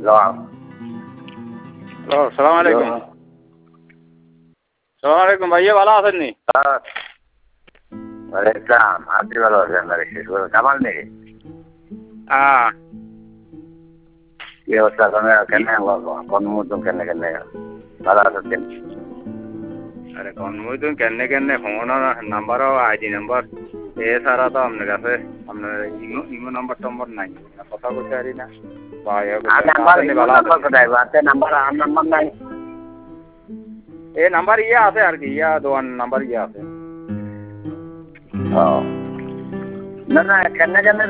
সালাম আলাইকুম। সালাম আলাইকুম ভাইয়া, ভালো আছেন নি? ওয়ালাইকুম আপনি ভালো আছেন? কামাল নেই কি অবস্থা? কেন কর্মমতন কেন ভালো আছেন? আরে কর্মই কেনে কেনে ফোন নাম্বার আইডি নাম্বার এছাড়া তো আপনার কাছে আপনার ইমো নাম্বার টম্বর নাই, কথা বলতে পারি না। এই নাম্বার ইয়ে আছে আর কি, ইয়া দোয়ান নাম্বার ইয়ে আছে। না কেন